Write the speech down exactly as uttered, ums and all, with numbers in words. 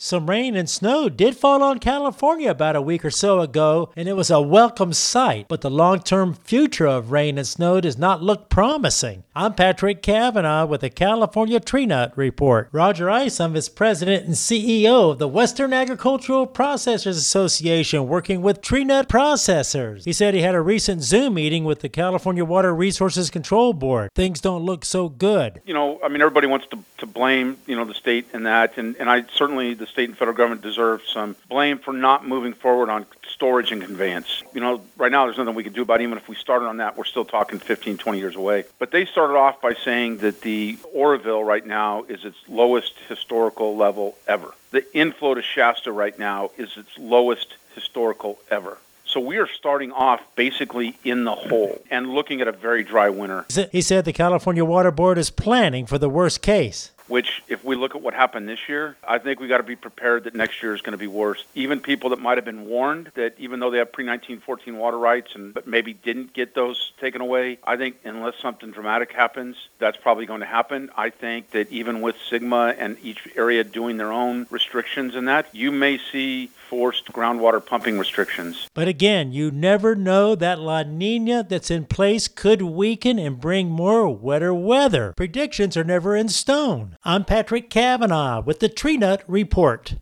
Some rain and snow did fall on California about a week or so ago, and it was a welcome sight, but the long-term future of rain and snow does not look promising. I'm Patrick Cavanaugh with the California Tree Nut Report. Roger Isom is president and C E O of the Western Agricultural Processors Association, working with tree nut processors. He said he had a recent Zoom meeting with the California Water Resources Control Board. Things don't look so good. You know, I mean, everybody wants to, to blame, you know, the state in that, and, and I certainly, the state and federal government deserve some blame for not moving forward on storage and conveyance. You know, right now there's nothing we can do about it. Even if we started on that, we're still talking fifteen, twenty years away. But they started off by saying that the Oroville right now is its lowest historical level ever. The inflow to Shasta right now is its lowest historical ever. So we are starting off basically in the hole and looking at a very dry winter. He said the California Water Board is planning for the worst case. Which, if we look at what happened this year, I think we got to be prepared that next year is going to be worse. Even people that might have been warned that even though they have pre nineteen fourteen water rights and but maybe didn't get those taken away, I think unless something dramatic happens, that's probably going to happen. I think that even with SGMA and each area doing their own restrictions in that, you may see forced groundwater pumping restrictions. But again, you never know. That La Nina that's in place could weaken and bring more wetter weather. Predictions are never in stone. I'm Patrick Cavanaugh with the Tree Nut Report.